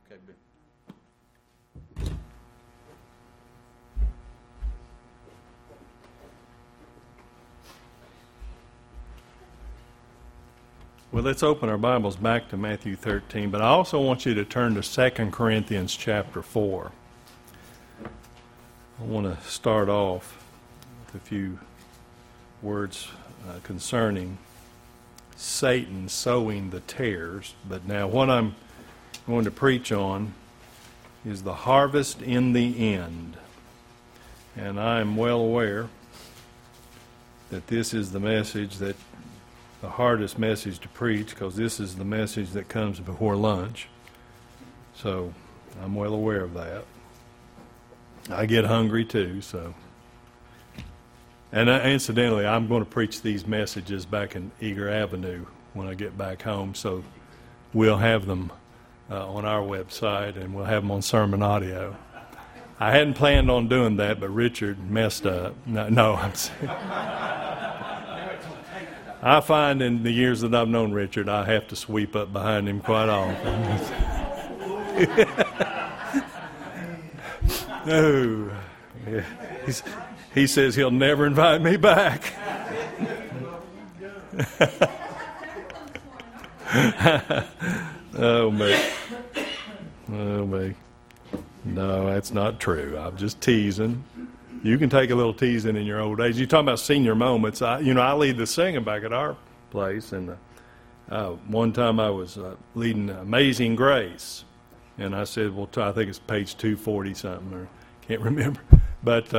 Okay, Bill. Well, let's open our Bibles back to Matthew 13, but I also want you to turn to 2 Corinthians chapter 4. I want to start off with a few words concerning Satan sowing the tares. But now what I'm going to preach on is the harvest in the end. And I am well aware that this is the message that the hardest message to preach, because this is the message that comes before lunch. So I'm well aware of that. I get hungry too, so. And incidentally, I'm going to preach these messages back in Eager Avenue when I get back home, so we'll have them on our website, and we'll have them on sermon audio. I hadn't planned on doing that, but Richard messed up. No, I'm saying. I find in the years that I've known Richard, I have to sweep up behind him quite often. No. He says he'll never invite me back. Oh, me. Oh, me. No, that's not true. I'm just teasing. You can take a little teasing in your old age. You're talking about senior moments. I lead the singing back at our place, and one time I was leading Amazing Grace, and I said, well, I think it's page 240 something, or can't remember, but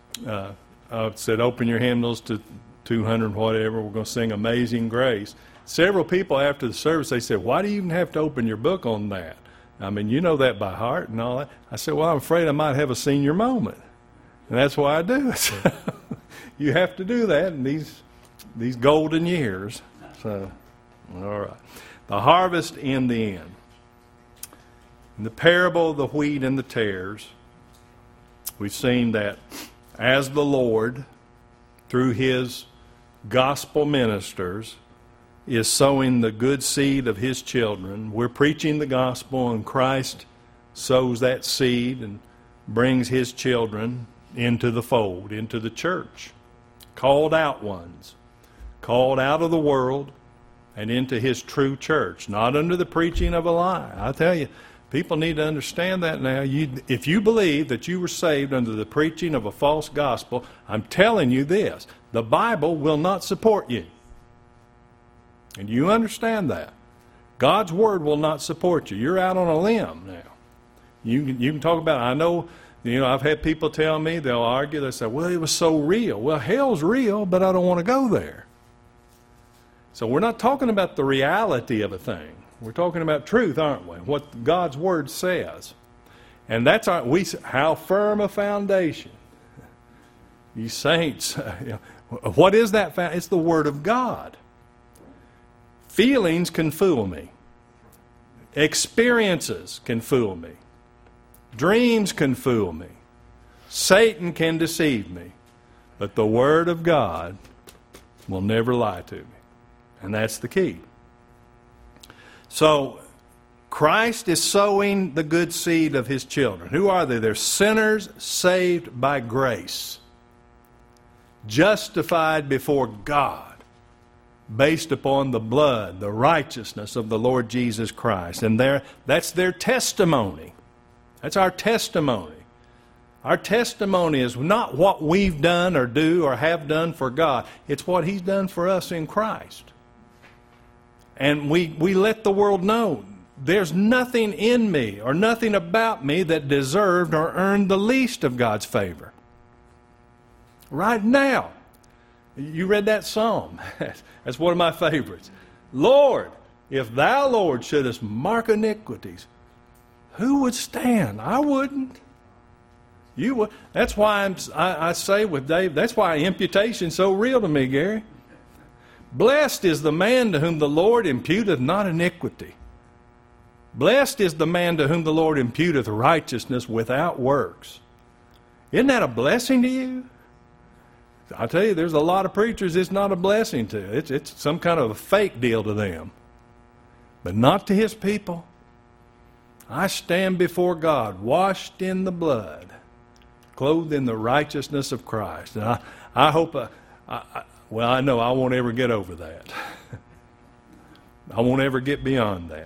I said, open your hymnals to 200 whatever. We're going to sing Amazing Grace. Several people after the service, they said, why do you even have to open your book on that? I mean, you know that by heart and all that. I said, well, I'm afraid I might have a senior moment. And that's why I do it. You have to do that in these golden years. So, all right. The harvest in the end. In the parable of the wheat and the tares, we've seen that as the Lord, through His gospel ministers, is sowing the good seed of His children, we're preaching the gospel, and Christ sows that seed and brings His children into the fold, into the church. Called out ones. Called out of the world and into His true church. Not under the preaching of a lie. I tell you, people need to understand that now. If you believe that you were saved under the preaching of a false gospel, I'm telling you this. The Bible will not support you. And you understand that. God's Word will not support you. You're out on a limb now. You can talk about, I know, I've had people tell me, they'll argue, they say, well, it was so real. Well, hell's real, but I don't want to go there. So we're not talking about the reality of a thing. We're talking about truth, aren't we? What God's Word says. And that's how firm a foundation. You saints, what is that foundation? It's the Word of God. Feelings can fool me. Experiences can fool me. Dreams can fool me. Satan can deceive me. But the Word of God will never lie to me. And that's the key. So, Christ is sowing the good seed of His children. Who are they? They're sinners saved by grace. Justified before God. Based upon the blood, the righteousness of the Lord Jesus Christ. And that's their testimony. That's our testimony. Our testimony is not what we've done or do or have done for God. It's what He's done for us in Christ. And we let the world know there's nothing in me or nothing about me that deserved or earned the least of God's favor. Right now. You read that psalm. That's one of my favorites. Lord, if Thou, Lord, shouldest mark iniquities, who would stand? I wouldn't. You would. That's why I say with Dave, that's why imputation's so real to me, Gary. Blessed is the man to whom the Lord imputeth not iniquity. Blessed is the man to whom the Lord imputeth righteousness without works. Isn't that a blessing to you? I tell you, there's a lot of preachers it's not a blessing to. It's some kind of a fake deal to them. But not to His people. I stand before God, washed in the blood, clothed in the righteousness of Christ. And I hope, I know I won't ever get over that. I won't ever get beyond that.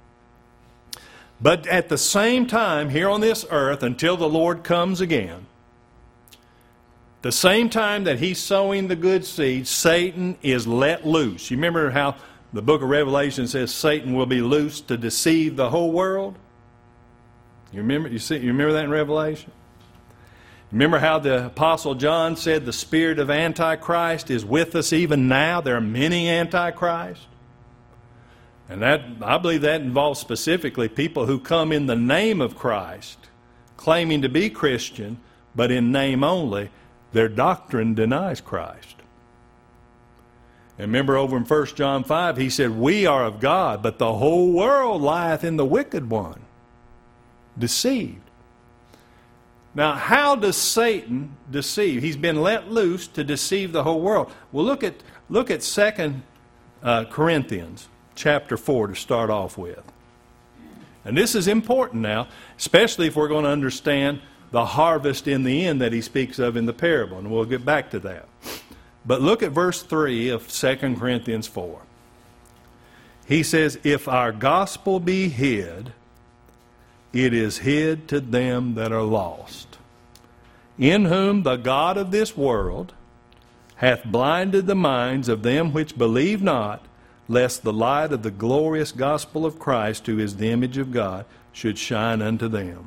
But at the same time, here on this earth, until the Lord comes again, the same time that He's sowing the good seed, Satan is let loose. You remember how the book of Revelation says Satan will be loosed to deceive the whole world? You remember that in Revelation? Remember how the Apostle John said the spirit of Antichrist is with us even now? There are many Antichrists. And that, I believe that involves specifically people who come in the name of Christ, claiming to be Christian, but in name only. Their doctrine denies Christ. And remember over in 1 John 5, he said, we are of God, but the whole world lieth in the wicked one, deceived. Now, how does Satan deceive? He's been let loose to deceive the whole world. Well, look at 2 Corinthians chapter 4 to start off with. And this is important now, especially if we're going to understand the harvest in the end that he speaks of in the parable. And we'll get back to that. But look at verse 3 of 2 Corinthians 4. He says, if our gospel be hid, it is hid to them that are lost, in whom the God of this world hath blinded the minds of them which believe not, lest the light of the glorious gospel of Christ, who is the image of God, should shine unto them.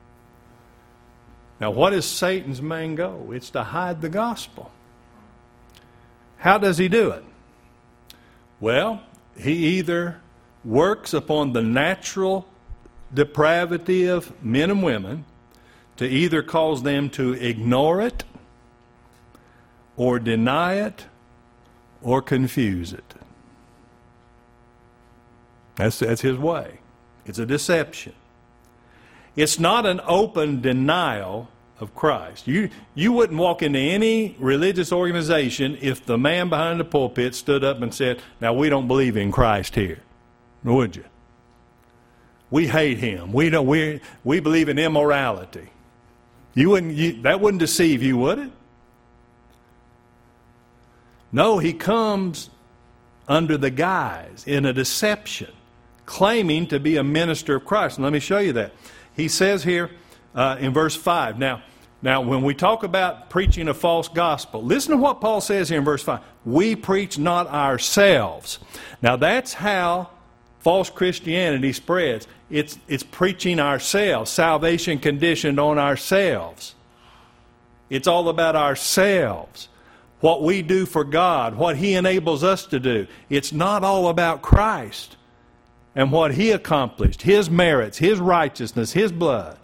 Now, what is Satan's main goal? It's to hide the gospel. How does he do it? Well, he either works upon the natural depravity of men and women to either cause them to ignore it, or deny it, or confuse it. That's his way. It's a deception. It's not an open denial of Christ. You wouldn't walk into any religious organization if the man behind the pulpit stood up and said, now we don't believe in Christ here. Would you? We hate Him. We believe in immorality. That wouldn't deceive you, would it? No, he comes under the guise, in a deception, claiming to be a minister of Christ. And let me show you that. He says here in verse 5, now when we talk about preaching a false gospel, listen to what Paul says here in verse 5. We preach not ourselves. Now that's how false Christianity spreads. It's preaching ourselves, salvation conditioned on ourselves. It's all about ourselves, what we do for God, what He enables us to do. It's not all about Christ and what He accomplished, His merits, His righteousness, His blood.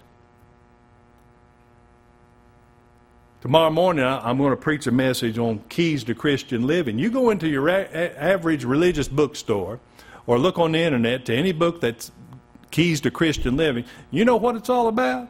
Tomorrow morning I'm going to preach a message on keys to Christian living. You go into your average religious bookstore or look on the internet to any book that's keys to Christian living. You know what it's all about?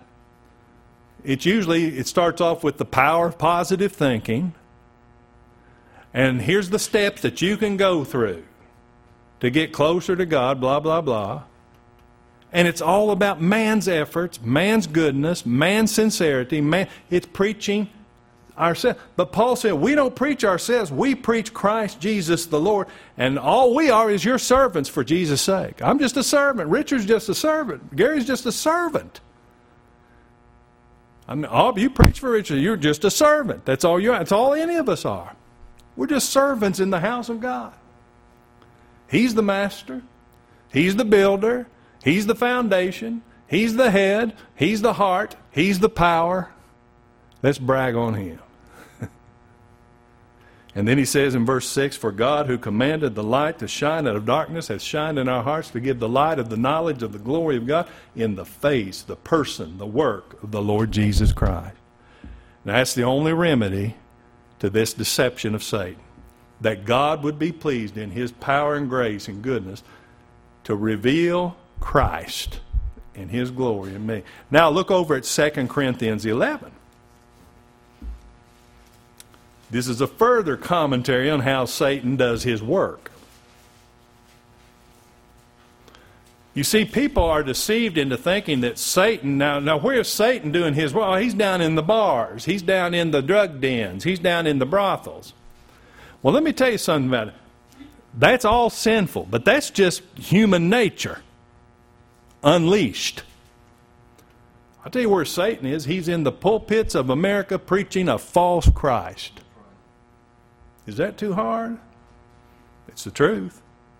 It starts off with the power of positive thinking. And here's the steps that you can go through to get closer to God, blah, blah, blah. And it's all about man's efforts, man's goodness, man's sincerity. It's preaching ourselves. But Paul said, we don't preach ourselves. We preach Christ Jesus the Lord. And all we are is your servants for Jesus' sake. I'm just a servant. Richard's just a servant. Gary's just a servant. You preach for Richard. You're just a servant. That's all you are. That's all any of us are. We're just servants in the house of God. He's the master. He's the builder. He's the foundation. He's the head. He's the heart. He's the power. Let's brag on Him. And then he says in verse 6, for God who commanded the light to shine out of darkness hath shined in our hearts to give the light of the knowledge of the glory of God in the face, the person, the work of the Lord Jesus Christ. Now that's the only remedy to this deception of Satan. That God would be pleased in His power and grace and goodness to reveal Christ and His glory in me. Now look over at 2 Corinthians 11. This is a further commentary on how Satan does his work. You see, people are deceived into thinking that Satan, now where's Satan doing his work? Well, he's down in the bars. He's down in the drug dens. He's down in the brothels. Well, let me tell you something about it. That's all sinful, but that's just human nature unleashed. I'll tell you where Satan is. He's in the pulpits of America preaching a false Christ. Is that too hard? It's the truth.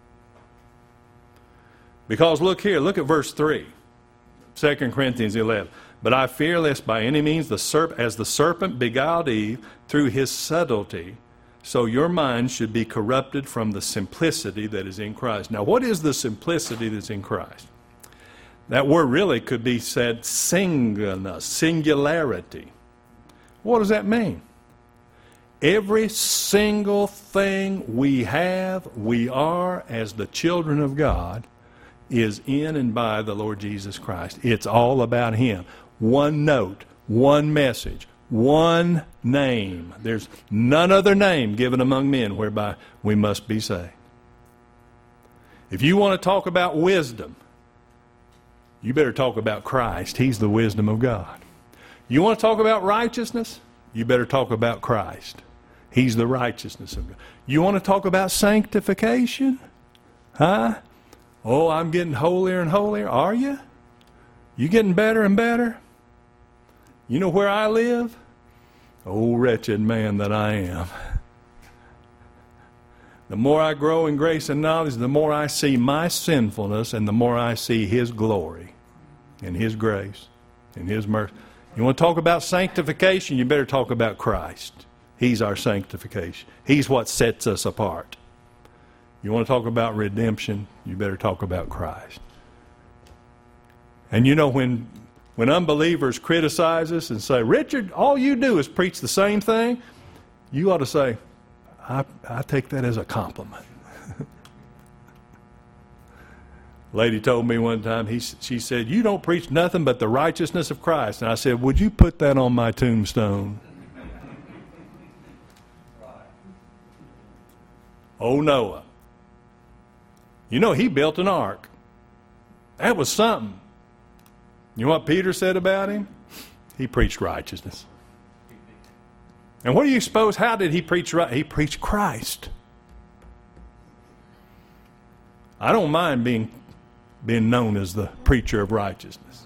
Because look here, look at verse 3, 2 Corinthians 11. But I fear lest by any means as the serpent beguiled Eve through his subtlety, so your mind should be corrupted from the simplicity that is in Christ. Now, what is the simplicity that's in Christ? That word really could be said singularity. What does that mean? Every single thing we have, we are as the children of God, is in and by the Lord Jesus Christ. It's all about Him. One note, one message, one name. There's none other name given among men whereby we must be saved. If you want to talk about wisdom, you better talk about Christ. He's the wisdom of God. You want to talk about righteousness? You better talk about Christ. He's the righteousness of God. You want to talk about sanctification? Huh? Oh, I'm getting holier and holier. Are you? You getting better and better? You know where I live? Oh, wretched man that I am. The more I grow in grace and knowledge, the more I see my sinfulness and the more I see His glory and His grace and His mercy. You want to talk about sanctification? You better talk about Christ. He's our sanctification. He's what sets us apart. You want to talk about redemption? You better talk about Christ. And you know, when unbelievers criticize us and say, Richard, all you do is preach the same thing, you ought to say, I take that as a compliment. Lady told me one time, she said, you don't preach nothing but the righteousness of Christ. And I said, would you put that on my tombstone? Oh, Noah. You know, he built an ark. That was something. You know what Peter said about him? He preached righteousness. And what do you suppose, how did he preach? He preached Christ. I don't mind being known as the preacher of righteousness.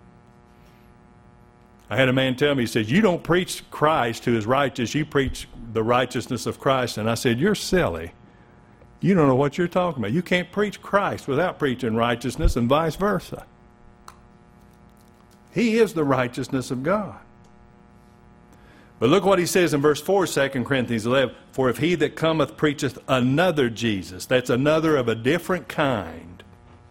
I had a man tell me, he said, you don't preach Christ who is righteous, you preach the righteousness of Christ. And I said, you're silly. You don't know what you're talking about. You can't preach Christ without preaching righteousness and vice versa. He is the righteousness of God. But look what he says in verse 4, 2 Corinthians 11. For if he that cometh preacheth another Jesus, that's another of a different kind.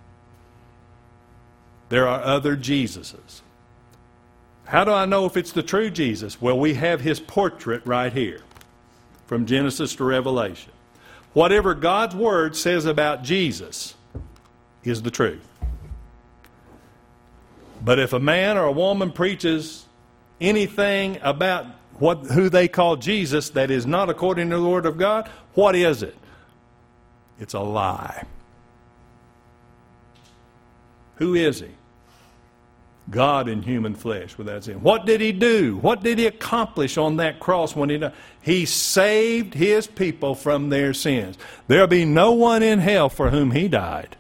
There are other Jesuses. How do I know if it's the true Jesus? Well, we have his portrait right here, from Genesis to Revelation. Whatever God's Word says about Jesus is the truth. But if a man or a woman preaches anything about who they call Jesus that is not according to the Word of God, what is it? It's a lie. Who is he? God in human flesh without sin. What did he do? What did he accomplish on that cross when he died? He saved his people from their sins. There'll be no one in hell for whom he died.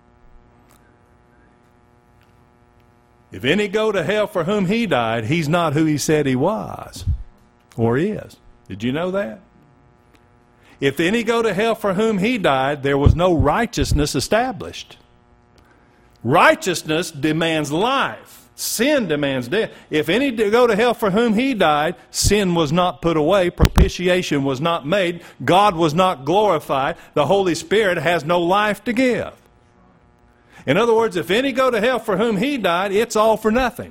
If any go to hell for whom he died, he's not who he said he was or is. Did you know that? If any go to hell for whom he died, there was no righteousness established. Righteousness demands life. Sin demands death. If any go to hell for whom he died, sin was not put away, propitiation was not made, God was not glorified, the Holy Spirit has no life to give. In other words, if any go to hell for whom he died, it's all for nothing.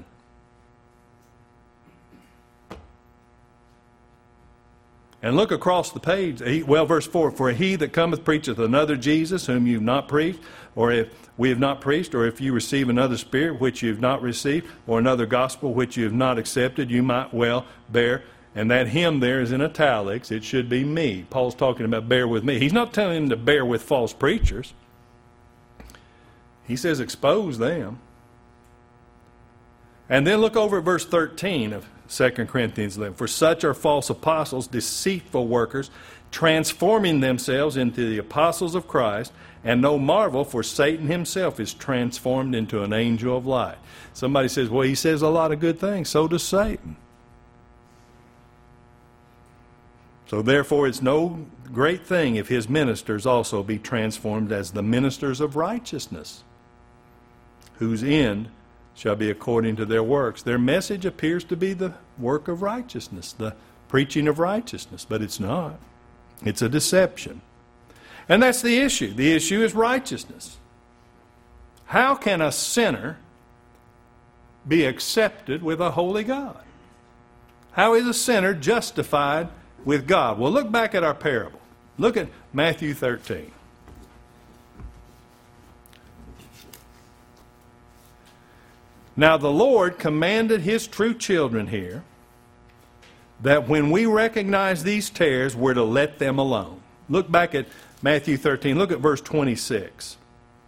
And look across the page. Verse 4, for he that cometh preacheth another Jesus, whom you've not preached, or if we have not preached, or if you receive another spirit which you have not received, or another gospel which you have not accepted, you might well bear. And that him there is in italics. It should be me. Paul's talking about bear with me. He's not telling him to bear with false preachers. He says expose them. And then look over at verse 13 of 2 Corinthians 11. For such are false apostles, deceitful workers, transforming themselves into the apostles of Christ. And no marvel, for Satan himself is transformed into an angel of light. Somebody says, well, he says a lot of good things. So does Satan. So therefore, it's no great thing if his ministers also be transformed as the ministers of righteousness, whose end shall be according to their works. Their message appears to be the work of righteousness, the preaching of righteousness, but it's not. It's a deception. And that's the issue. The issue is righteousness. How can a sinner be accepted with a holy God? How is a sinner justified with God? Well, look back at our parable. Look at Matthew 13. Now the Lord commanded His true children here that when we recognize these tares, we're to let them alone. Look back at Matthew 13. Look at verse 26.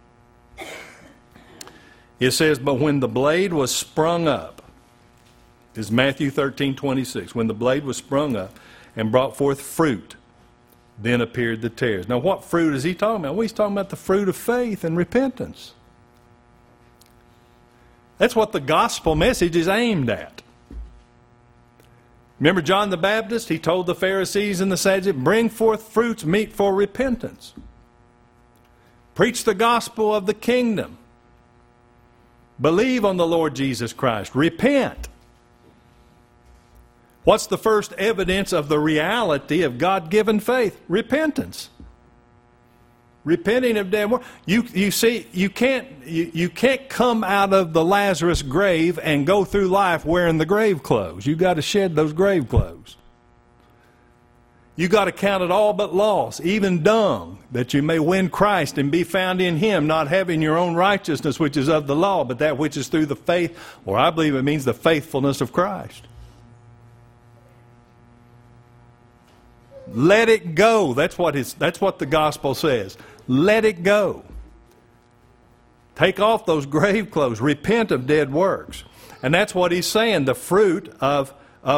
It says, but when the blade was sprung up, is Matthew 13:26. When the blade was sprung up and brought forth fruit, then appeared the tares. Now what fruit is he talking about? Well, he's talking about the fruit of faith and repentance. That's what the gospel message is aimed at. Remember John the Baptist? He told the Pharisees and the Sadducees, bring forth fruits meet for repentance. Preach the gospel of the kingdom. Believe on the Lord Jesus Christ. Repent. What's the first evidence of the reality of God-given faith? Repentance. Repenting of dead works. You see, you can't come out of the Lazarus grave and go through life wearing the grave clothes. You've got to shed those grave clothes. You've got to count it all but loss, even dung, that you may win Christ and be found in Him, not having your own righteousness which is of the law, but that which is through the faith, or I believe it means the faithfulness of Christ. Let it go. That's what the gospel says. Let it go. Take off those grave clothes. Repent of dead works. And that's what he's saying, the fruit of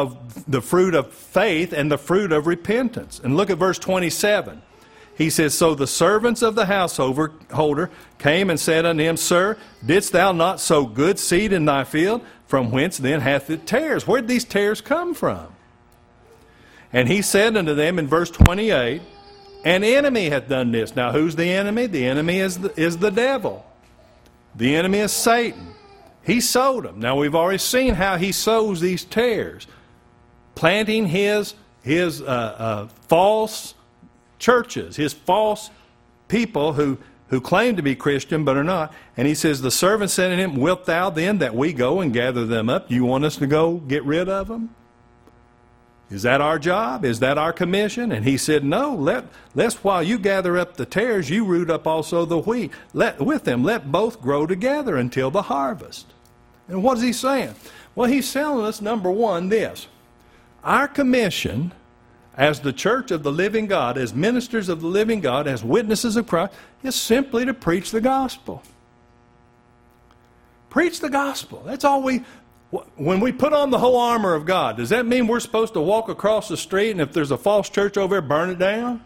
faith and the fruit of repentance. And look at verse 27. He says, so the servants of the householder came and said unto him, Sir, didst thou not sow good seed in thy field? From whence then hath it tares? Where did these tares come from? And he said unto them in verse 28, an enemy hath done this. Now who's the enemy? The enemy is the devil. The enemy is Satan. He sowed them. Now we've already seen how he sows these tares, planting his false churches, his false people who claim to be Christian but are not. And he says, the servant said to him, wilt thou then that we go and gather them up? Do you want us to go get rid of them? Is that our job? Is that our commission? And he said, no, lest while you gather up the tares, you root up also the wheat. Let both grow together until the harvest. And what is he saying? Well, he's telling us, number one, this. Our commission as the church of the living God, as ministers of the living God, as witnesses of Christ, is simply to preach the gospel. Preach the gospel. That's all when we put on the whole armor of God, does that mean we're supposed to walk across the street and if there's a false church over there, burn it down?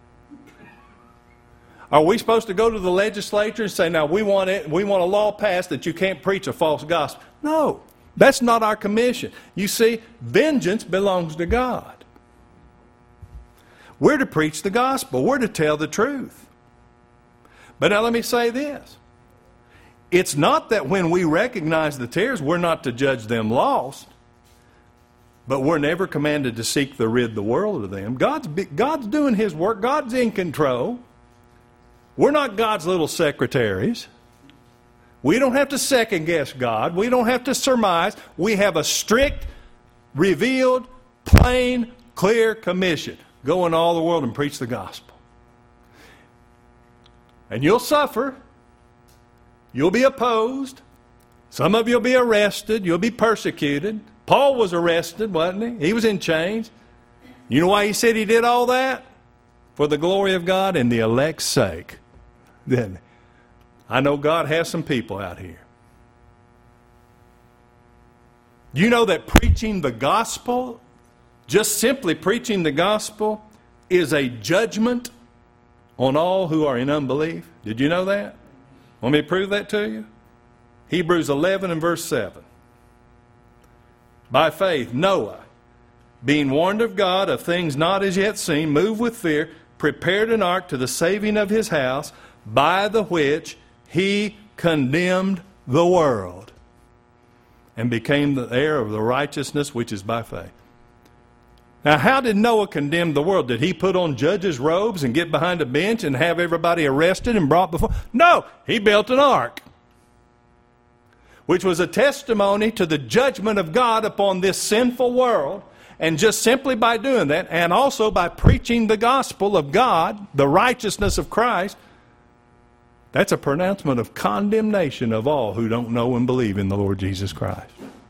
Are we supposed to go to the legislature and say, now we want a law passed that you can't preach a false gospel? No, that's not our commission. You see, vengeance belongs to God. We're to preach the gospel. We're to tell the truth. But now let me say this. It's not that when we recognize the tares, we're not to judge them lost. But we're never commanded to seek to rid the world of them. God's doing His work. God's in control. We're not God's little secretaries. We don't have to second guess God. We don't have to surmise. We have a strict, revealed, plain, clear commission. Go in all the world and preach the gospel. And you'll suffer. You'll be opposed. Some of you will be arrested. You'll be persecuted. Paul was arrested, wasn't he? He was in chains. You know why he said he did all that? For the glory of God and the elect's sake. Then I know God has some people out here. You know that preaching the gospel, just simply preaching the gospel, is a judgment on all who are in unbelief? Did you know that? Want me to prove that to you? Hebrews 11 and verse 7. By faith, Noah, being warned of God of things not as yet seen, moved with fear, prepared an ark to the saving of his house, by the which he condemned the world, and became the heir of the righteousness which is by faith. Now, how did Noah condemn the world? Did he put on judge's robes and get behind a bench and have everybody arrested and brought before? No, he built an ark, which was a testimony to the judgment of God upon this sinful world. And just simply by doing that, and also by preaching the gospel of God, the righteousness of Christ, that's a pronouncement of condemnation of all who don't know and believe in the Lord Jesus Christ.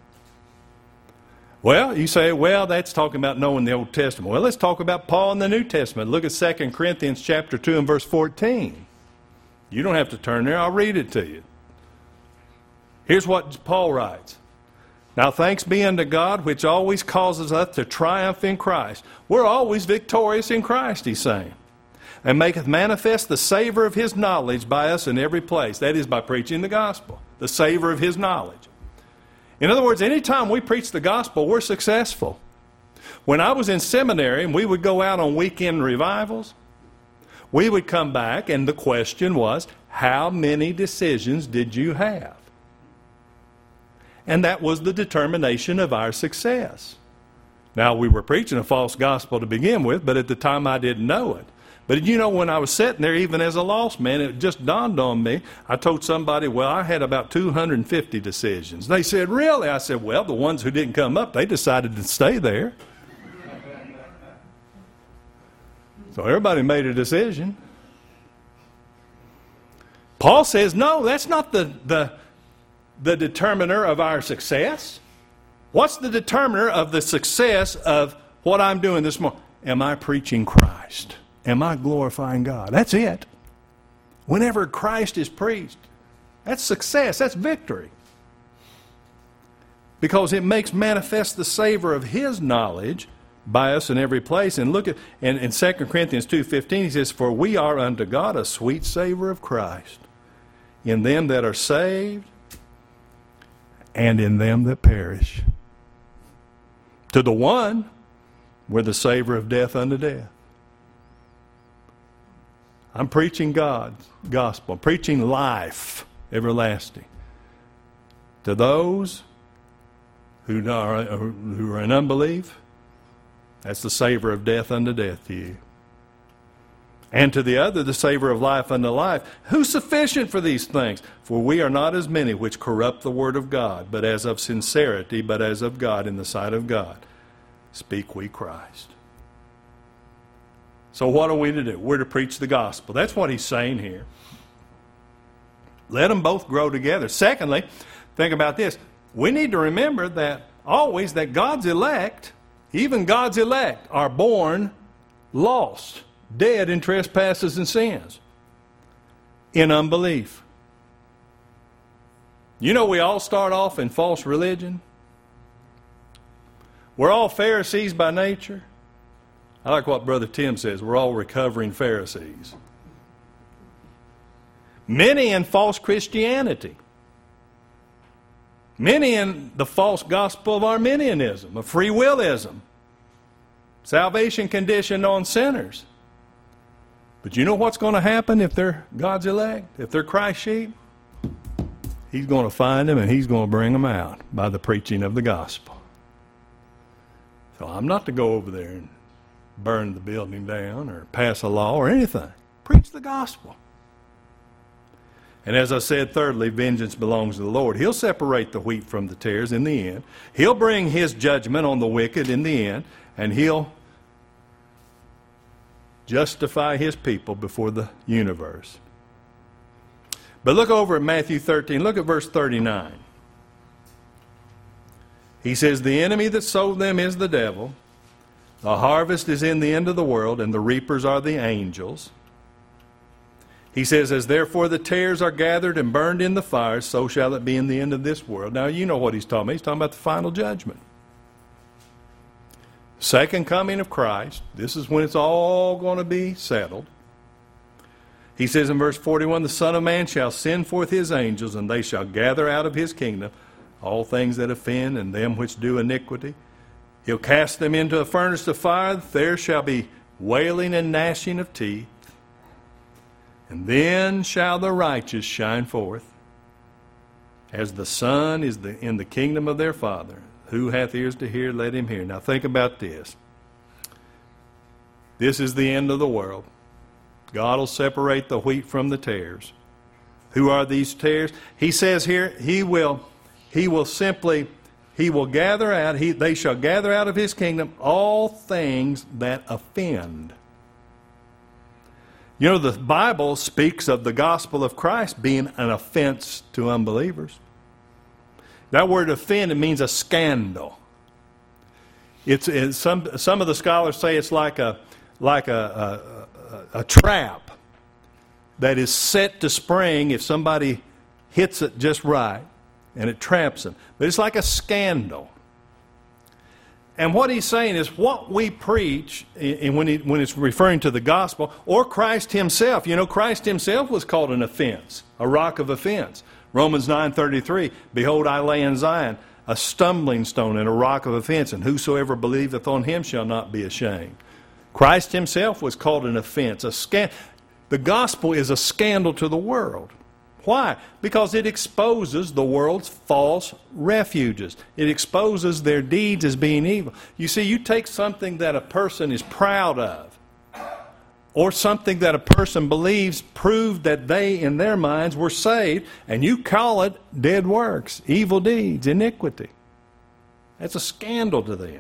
Well, you say, well, that's talking about knowing the Old Testament. Well, let's talk about Paul in the New Testament. Look at 2 Corinthians chapter 2 and verse 14. You don't have to turn there. I'll read it to you. Here's what Paul writes. Now thanks be unto God, which always causes us to triumph in Christ. We're always victorious in Christ, he's saying. And maketh manifest the savor of his knowledge by us in every place. That is, by preaching the gospel. The savor of his knowledge. In other words, anytime we preach the gospel, we're successful. When I was in seminary and we would go out on weekend revivals, we would come back and the question was, how many decisions did you have? And that was the determination of our success. Now, we were preaching a false gospel to begin with, but at the time I didn't know it. But you know, when I was sitting there, even as a lost man, it just dawned on me. I told somebody, well, I had about 250 decisions. They said, really? I said, well, the ones who didn't come up, they decided to stay there. So everybody made a decision. Paul says, no, that's not the determiner of our success. What's the determiner of the success of what I'm doing this morning? Am I preaching Christ? Am I glorifying God? That's it. Whenever Christ is preached, that's success, that's victory. Because it makes manifest the savor of his knowledge by us in every place. And look at in 2 Corinthians 2:15, he says, for we are unto God a sweet savor of Christ in them that are saved and in them that perish. To the one, we're the savor of death unto death. I'm preaching God's gospel. I'm preaching life everlasting. To those who are in unbelief, that's the savor of death unto death to you. And to the other, the savor of life unto life. Who's sufficient for these things? For we are not as many which corrupt the word of God, but as of sincerity, but as of God in the sight of God. Speak we Christ. So what are we to do? We're to preach the gospel. That's what he's saying here. Let them both grow together. Secondly, think about this. We need to remember that always that God's elect, even God's elect, are born lost, dead in trespasses and sins, in unbelief. You know, we all start off in false religion. We're all Pharisees by nature. I like what Brother Tim says. We're all recovering Pharisees. Many in false Christianity. Many in the false gospel of Arminianism, of free willism. Salvation conditioned on sinners. But you know what's going to happen if they're God's elect? If they're Christ's sheep? He's going to find them and he's going to bring them out by the preaching of the gospel. So I'm not to go over there and burn the building down or pass a law or anything. Preach the gospel. And as I said, thirdly, vengeance belongs to the Lord. He'll separate the wheat from the tares in the end. He'll bring his judgment on the wicked in the end, and he'll justify his people before the universe. But look over at Matthew 13. Look at verse 39. He says, the enemy that sowed them is the devil. The harvest is in the end of the world, and the reapers are the angels. He says, as therefore the tares are gathered and burned in the fire, so shall it be in the end of this world. Now, you know what he's talking about. He's talking about the final judgment. Second coming of Christ. This is when it's all going to be settled. He says in verse 41, the Son of Man shall send forth his angels, and they shall gather out of his kingdom all things that offend and them which do iniquity. He'll cast them into a furnace of fire. There shall be wailing and gnashing of teeth. And then shall the righteous shine forth, as the sun is in the kingdom of their Father. Who hath ears to hear, let him hear. Now think about this. This is the end of the world. God will separate the wheat from the tares. Who are these tares? He says here, He will gather out, they shall gather out of his kingdom all things that offend. You know, the Bible speaks of the gospel of Christ being an offense to unbelievers. That word offend, it means a scandal. It's some of the scholars say it's like a trap that is set to spring if somebody hits it just right, and it traps them. But it's like a scandal. And what he's saying is what we preach, and when it's referring to the gospel, or Christ himself. You know, Christ himself was called an offense, a rock of offense. Romans 9:33, behold, I lay in Zion a stumbling stone and a rock of offense, and whosoever believeth on him shall not be ashamed. Christ himself was called an offense. The gospel is a scandal to the world. Why? Because it exposes the world's false refuges. It exposes their deeds as being evil. You see, you take something that a person is proud of, or something that a person believes proved that they, in their minds, were saved, and you call it dead works, evil deeds, iniquity. That's a scandal to them.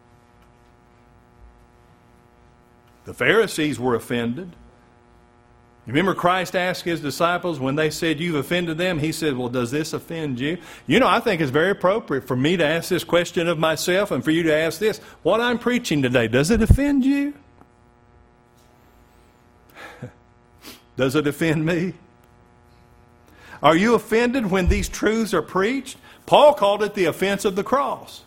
The Pharisees were offended. Remember Christ asked his disciples when they said, you've offended them? He said, well, does this offend you? You know, I think it's very appropriate for me to ask this question of myself and for you to ask this. What I'm preaching today, does it offend you? Does it offend me? Are you offended when these truths are preached? Paul called it the offense of the cross.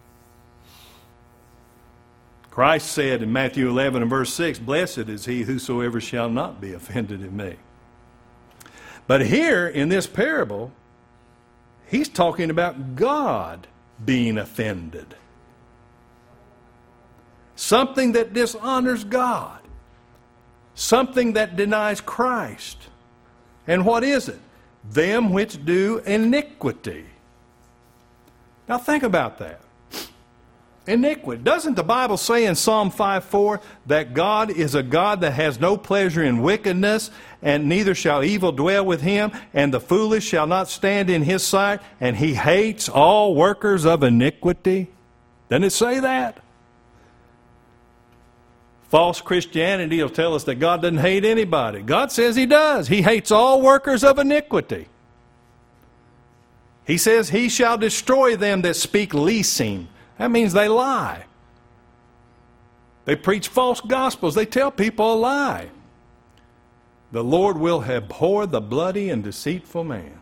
Christ said in Matthew 11 and verse 6, blessed is he whosoever shall not be offended in me. But here in this parable, he's talking about God being offended. Something that dishonors God. Something that denies Christ. And what is it? Them which do iniquity. Now think about that. Iniquity. Doesn't the Bible say in Psalm 5:4 that God is a God that has no pleasure in wickedness, and neither shall evil dwell with him, and the foolish shall not stand in his sight, and he hates all workers of iniquity? Doesn't it say that? False Christianity will tell us that God doesn't hate anybody. God says he does. He hates all workers of iniquity. He says he shall destroy them that speak leasing. That means they lie. They preach false gospels. They tell people a lie. The Lord will abhor the bloody and deceitful man.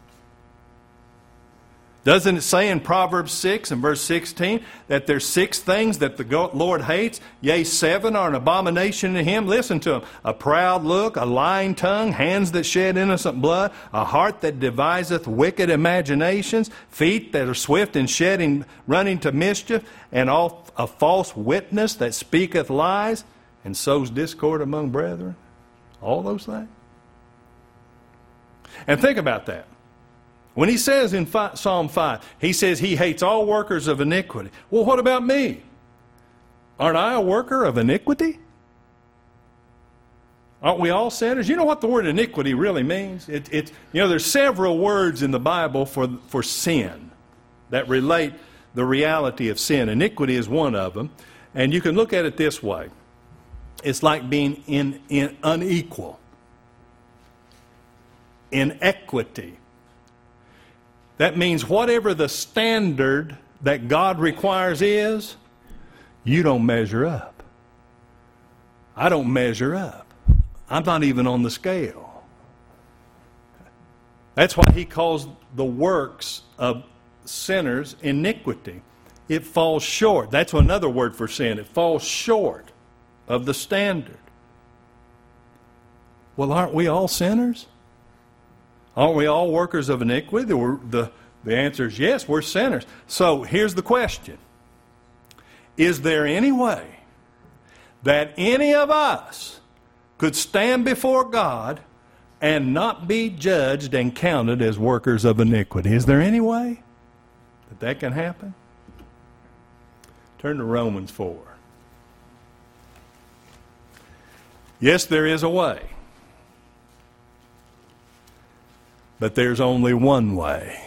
Doesn't it say in Proverbs 6 and verse 16 that there's 6 things that the Lord hates? Yea, 7 are an abomination to him. Listen to them. A proud look, a lying tongue, hands that shed innocent blood, a heart that deviseth wicked imaginations, feet that are swift in running to mischief, and a false witness that speaketh lies and sows discord among brethren. All those things. And think about that. When he says in Psalm 5, he says he hates all workers of iniquity. Well, what about me? Aren't I a worker of iniquity? Aren't we all sinners? You know what the word iniquity really means? There's several words in the Bible for sin that relate the reality of sin. Iniquity is one of them. And you can look at it this way. It's like being in unequal, inequity. That means whatever the standard that God requires is, you don't measure up. I don't measure up. I'm not even on the scale. That's why he calls the works of sinners iniquity. It falls short. That's another word for sin. It falls short of the standard. Well, aren't we all sinners? Aren't we all workers of iniquity? The answer is yes, we're sinners. So here's the question. Is there any way that any of us could stand before God and not be judged and counted as workers of iniquity? Is there any way that can happen? Turn to Romans 4. Yes, there is a way. But there's only one way.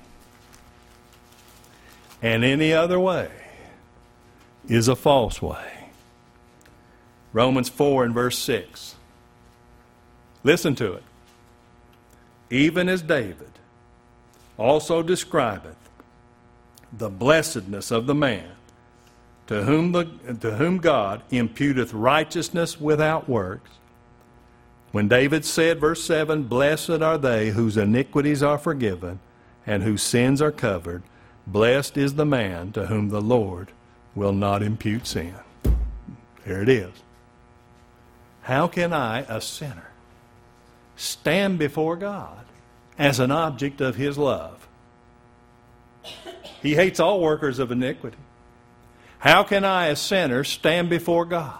And any other way is a false way. Romans 4 and verse 6. Listen to it. Even as David also describeth the blessedness of the man to whom God imputeth righteousness without works. When David said, verse 7, blessed are they whose iniquities are forgiven and whose sins are covered, blessed is the man to whom the Lord will not impute sin. There it is. How can I, a sinner, stand before God as an object of His love? He hates all workers of iniquity. How can I, a sinner, stand before God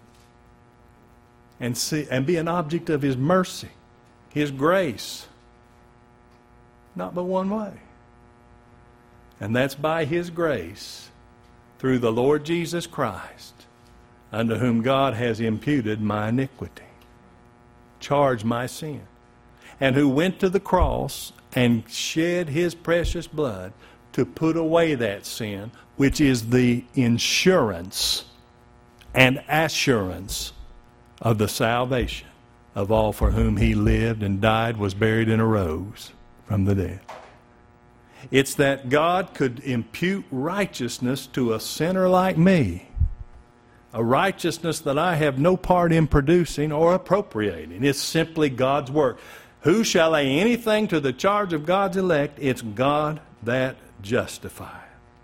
and be an object of His mercy, His grace? Not but one way. And that's by His grace through the Lord Jesus Christ, unto whom God has imputed my iniquity, charged my sin, and who went to the cross and shed His precious blood to put away that sin, which is the insurance and assurance of the salvation of all for whom He lived and died, was buried, and arose from the dead. It's that God could impute righteousness to a sinner like me, a righteousness that I have no part in producing or appropriating. It's simply God's work. Who shall lay anything to the charge of God's elect? It's God that justifies.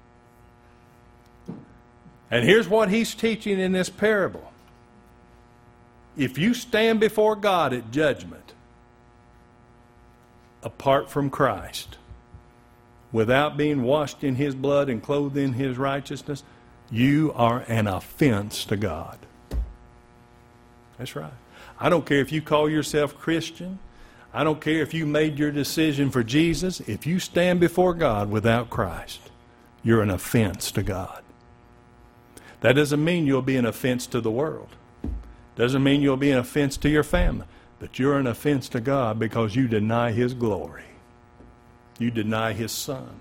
And here's what He's teaching in this parable. If you stand before God at judgment apart from Christ, without being washed in His blood and clothed in His righteousness, you are an offense to God. That's right. I don't care if you call yourself Christian. I don't care if you made your decision for Jesus. If you stand before God without Christ, you're an offense to God. That doesn't mean you'll be an offense to the world. Doesn't mean you'll be an offense to your family. But you're an offense to God because you deny His glory. You deny His Son.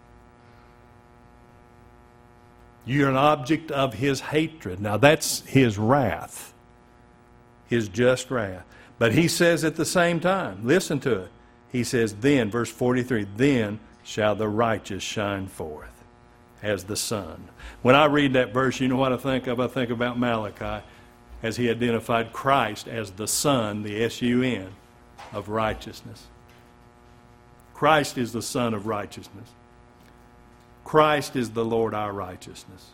You're an object of His hatred. Now that's His wrath, His just wrath. But He says at the same time, listen to it. He says, then, verse 43, then shall the righteous shine forth as the sun. When I read that verse, you know what I think of? I think about Malachi as he identified Christ as the Son, the S-U-N, of righteousness. Christ is the Son of righteousness. Christ is the Lord our righteousness.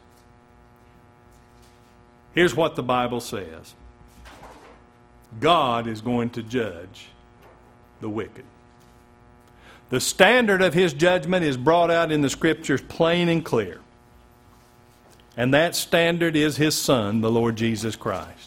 Here's what the Bible says. God is going to judge the wicked. The standard of His judgment is brought out in the Scriptures plain and clear. And that standard is His Son, the Lord Jesus Christ.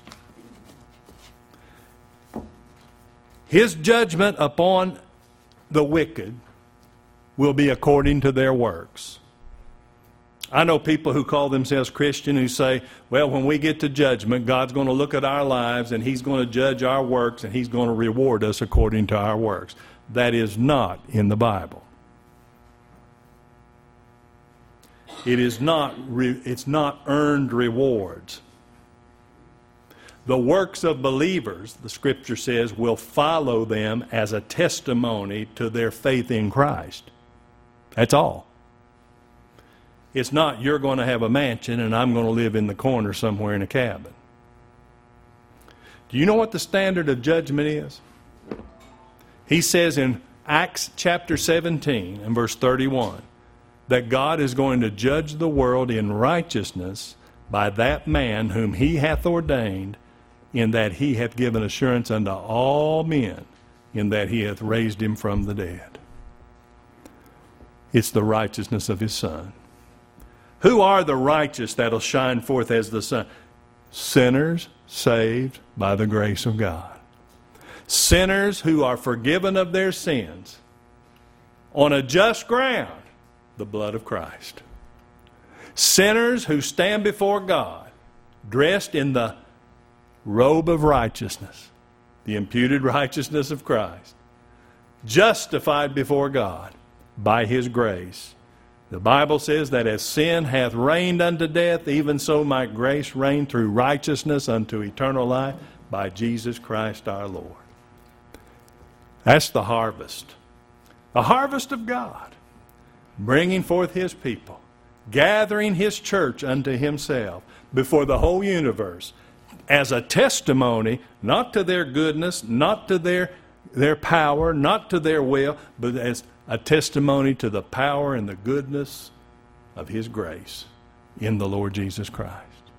His judgment upon the wicked will be according to their works. I know people who call themselves Christian who say, well, when we get to judgment, God's going to look at our lives and He's going to judge our works and He's going to reward us according to our works. That is not in the Bible. It's not earned rewards. The works of believers, the Scripture says, will follow them as a testimony to their faith in Christ. That's all. It's not you're going to have a mansion and I'm going to live in the corner somewhere in a cabin. Do you know what the standard of judgment is? He says in Acts chapter 17 and verse 31, that God is going to judge the world in righteousness by that man whom he hath ordained, in that he hath given assurance unto all men, in that he hath raised him from the dead. It's the righteousness of his Son. Who are the righteous that'll shine forth as the sun? Sinners saved by the grace of God. Sinners who are forgiven of their sins on a just ground, the blood of Christ. Sinners who stand before God dressed in the robe of righteousness, the imputed righteousness of Christ, justified before God by His grace. The Bible says that as sin hath reigned unto death, even so might grace reign through righteousness unto eternal life by Jesus Christ our Lord. That's the harvest of God, bringing forth His people, gathering His church unto Himself before the whole universe as a testimony, not to their goodness, not to their power, not to their will, but as a testimony to the power and the goodness of His grace in the Lord Jesus Christ.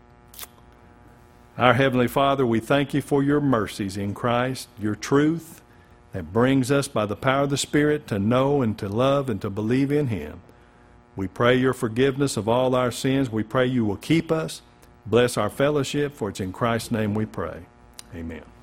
Our Heavenly Father, we thank You for Your mercies in Christ, Your truth that brings us by the power of the Spirit to know and to love and to believe in Him. We pray Your forgiveness of all our sins. We pray You will keep us. Bless our fellowship, for it's in Christ's name we pray. Amen.